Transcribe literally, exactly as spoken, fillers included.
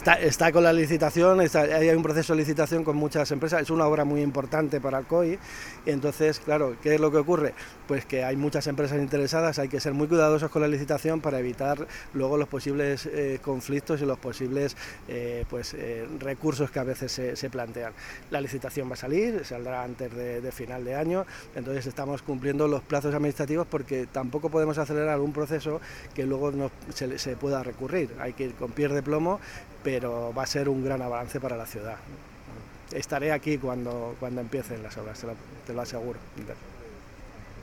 Está, está con la licitación, está, hay un proceso de licitación con muchas empresas, es una obra muy importante para Alcoy, y entonces, claro, ¿qué es lo que ocurre? Pues que hay muchas empresas interesadas, hay que ser muy cuidadosos con la licitación para evitar luego los posibles eh, conflictos y los posibles eh, pues, eh, recursos que a veces se, se plantean. La licitación va a salir, saldrá antes de, de final de año, entonces estamos cumpliendo los plazos administrativos porque tampoco podemos acelerar un proceso que luego no, se, se pueda recurrir, hay que ir con pies de plomo, pero va a ser un gran avance para la ciudad. Estaré aquí cuando, cuando empiecen las obras, te lo, te lo aseguro.